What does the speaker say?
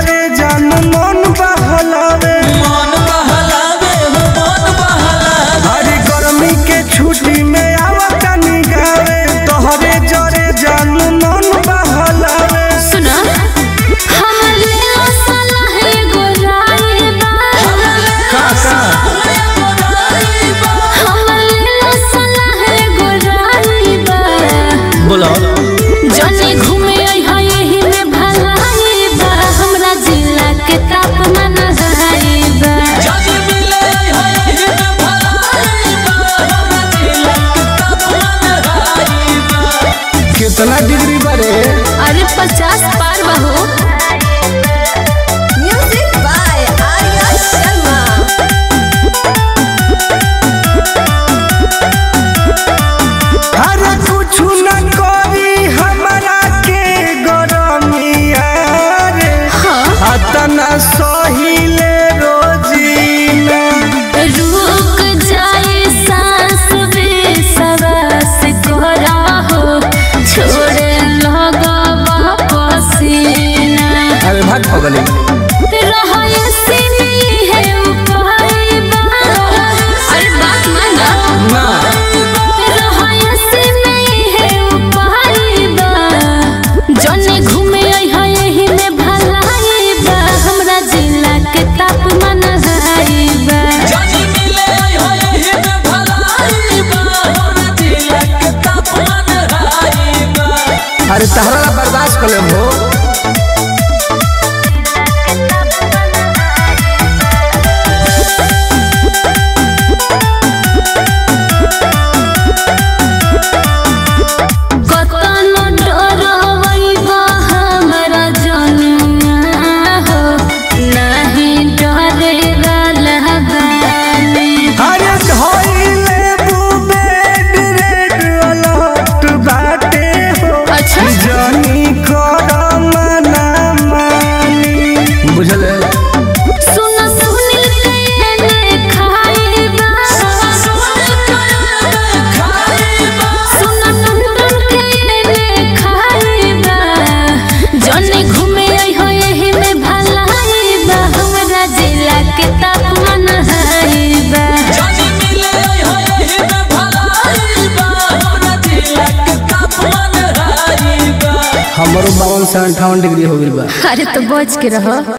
जोरे जान मन बहलावे हो मन बहलावे। हरी गर्मी के छुट्टी में आवा कनी गावे तोहरे जोरे जान मन बहलावे। सुना हमले सलाह गोराई बा काका हमले सलाह गोराई बा बोलो जने घूमे आई है यही में भलाई बा हमरा जिला के तापमान हाई बा जाजी मिले है यही में भलाई बा हमरा जिला के तापमान हाई बा। कितना डिग्री बारे? अरे 50 पार बहो। Music by Arya Sharma. अरे कुछ न करी हमरा के गरमिया रे अतना सहिले रोजीना रुक जाए सांस बेसवास कोरा हो छोड़े लगा पसीना अरे भाग पगली रहाय सीने है उपाय बा अरे बात माना ना रहाय सीने है उपाय बा जने घूमे आई है यही में भलाई बा हमरा जिला के तापमान हाई बा जाजी मिले है यही में भलाई बा हमरा जिला के तापमान हाई बा। अरे तहरा बर्दाश्त कर ले हो। कतनो डरवई बा हमरा जनुआ हो नहीं डरे वाला बानी अरे धोइले बुबेड रेड अलर्ट बाटे हो अच्छा। जानी कर मना मानी बुझल है? सुन सुनील के खाई बा सुन टुन के खाई बा जने घूमे आई हो यही में भलाई बा हमरा जिला के तापमान हाई बा जाजी मिले है यही में भलाई बा हमरा जिला के तापमान हाई बा। हमारो 52 से 58 डिग्री हो गइल बा। अरे तो बच के रहो।